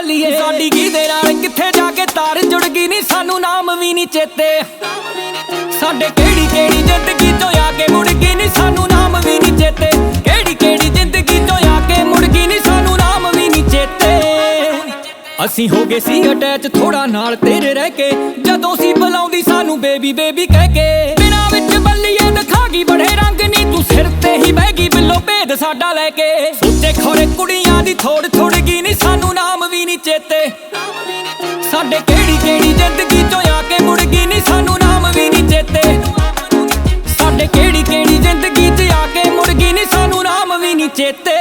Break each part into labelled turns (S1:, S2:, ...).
S1: ਚੱਲੀਏ। ਸਾਡੀ ਕਿਹਦੇ ਨਾਲ ਕਿੱਥੇ ਜਾ ਕੇ ਤਾਰ ਜੁੜ ਗਈ ਨੀ ਸਾਨੂੰ ਨਾਮ ਵੀ ਨੀ ਚੇਤੇ। ਸਾਡੇ ਕਿਹੜੀ ਕਿਹੜੀ ਜ਼ਿੰਦਗੀ ਚੋਂ ਆ ਕੇ ਮੁੜ ਗਈ ਨੀ ਸਾਨੂੰ ਨਾਮ ਵੀ ਨੀ ਚੇਤੇ। ਕਿਹੜੀ ਕਿਹੜੀ ਜ਼ਿੰਦਗੀ ਚੋਂ ਆ ਕੇ ਮੁੜ ਗਈ ਨੀ ਸਾਨੂੰ ਨਾਮ ਵੀ ਨੀ ਚੇਤੇ। ਅਸੀਂ ਹੋ ਗਏ ਸੀ ਅਟੈਚ ਥੋੜਾ ਨਾਲ ਤੇਰੇ ਰਹਿ ਕੇ, ਜਦੋਂ ਸੀ ਬੁਲਾਉਂਦੀ ਸਾਨੂੰ ਬੇਬੀ ਬੇਬੀ ਕਹਿ ਕੇ। ਬਿਨਾਂ ਵਿੱਚ ਬੱਲੀਏ ਦਿਖਾ ਗਈ ਬੜੇ ਰੰਗ ਨੀ ਤੂੰ ਸਿਰ ਤੇ ਹੀ ਬਹਿ ਗਈ ਬਿੱਲੋ ਭੇਦ ਸਾਡਾ ਲੈ ਕੇ। ਸੋਚੇ ਖੋਰੇ ਕੁੜੀਆਂ ਦੀ ਥੋੜ ਥੋੜ ਗਈ ਨੀ ਸਾਨੂੰ ਨਾਮ ਵੀ ਨੀ ਚੇਤੇ। ਸਾਡੇ ਕਿਹੜੀ ਕਿਹੜੀ ਜ਼ਿੰਦਗੀ ਚੋਂ ਆ ਕੇ ਮੁੜ ਗਈ ਨੀ ਸਾਨੂੰ ਨਾਮ ਵੀ ਨੀ ਚੇਤੇ। ਸਾਡੇ ਕਿਹੜੀ ਕਿਹੜੀ ਜ਼ਿੰਦਗੀ 'ਚ ਆ ਕੇ ਮੁੜ ਗਈ ਨੀ ਸਾਨੂੰ ਨਾਮ ਵੀ ਨੀ ਚੇਤੇ।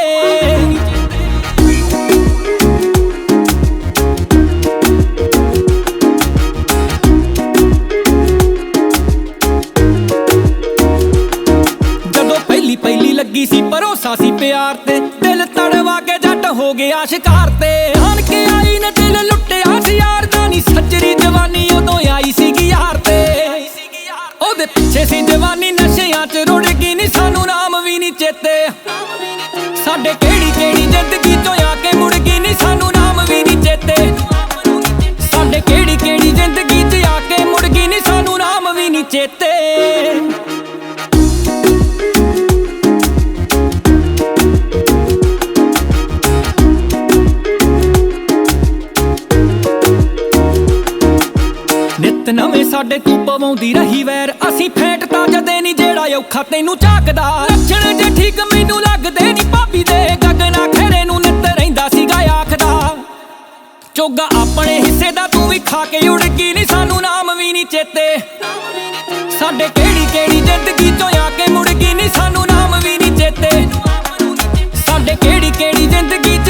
S1: ਪਹਿਲੀ ਲੱਗੀ ਸੀ ਭਰੋਸਾ ਸੀ ਪਿਆਰ ਤੇ, ਦਿਲ ਤੜਵਾ ਕੇ ਜੱਟ ਹੋ ਗਿਆ ਸ਼ਿਕਾਰ ਤੇ। ਹਣ ਕੇ ਆਈ ਨੇ ਦਿਲ ਲੁੱਟਿਆ ਸੀ ਯਾਰ ਦਾ ਨੀ, ਸੱਜਰੀ ਜਵਾਨੀ ਉਦੋਂ ਆਈ ਸੀਗੀ ਯਾਰ ਤੇ। ਉਹਦੇ ਪਿੱਛੇ ਸੀ ਜਵਾਨੀ ਨਸ਼ਿਆਂ 'ਚ ਰੁੜ ਗਈ ਨੀ ਸਾਨੂੰ ਨਾਮ ਵੀ ਨੀ ਚੇਤੇ। ਸਾਡੇ ਕਿਹੜੀ ਕਿਹੜੀ ਜ਼ਿੰਦਗੀ ਚੋਂ ਆ ਕੇ ਮੁੜ ਗਈ ਨੀ ਸਾਨੂੰ ਨਾਮ ਵੀ ਨੀ ਚੇਤੇ। ਸਾਡੇ ਕਿਹੜੀ ਕਿਹੜੀ ਜ਼ਿੰਦਗੀ 'ਚ ਆ ਕੇ ਮੁੜ ਗਈ ਨੀ ਸਾਨੂੰ ਨਾਮ ਵੀ ਨੀ ਚੇਤੇ। ਨਿੱਤ ਨਵੇਂ ਸਾਡੇ ਤੂੰ ਪਵਾਉਂਦੀ ਰਹੀ ਵੈਰ, ਅਸੀਂ ਫੇਟ ਤਾਂ ਜਦੇ ਨੀ ਜਿਹੜਾ ਔਖਾ ਤੈਨੂੰ ਝਾਕਦਾ। ਲੱਛਣ ਜੇ ਠੀਕ ਮੈਨੂੰ ਲੱਗਦੇ ਨੀ ਭਾਬੀ ਦੇ, ਗਗਨਾ ਖੇਰੇ ਨੂੰ ਨਿੱਤ ਰਹਿੰਦਾ ਸੀਗਾ ਆਖਦਾ। ਚੋਗਾ ਆਪਣੇ ਹਿੱਸੇ ਦਾ ਤੂੰ ਵੀ ਖਾ ਕੇ ਉੜ ਗਈ ਨੀ ਸਾਨੂੰ ਨਾਮ ਵੀ ਨੀ ਚੇਤੇ। ਸਾਡੇ ਕਿਹੜੀ ਕਿਹੜੀ ਜ਼ਿੰਦਗੀ ਚੋਂ ਆ ਕੇ ਮੁੜ ਗਈ ਨੀ ਸਾਨੂੰ ਨਾਮ ਵੀ ਨੀ ਚੇਤੇ। ਸਾਡੇ ਕਿਹੜੀ ਕਿਹੜੀ ਜ਼ਿੰਦਗੀ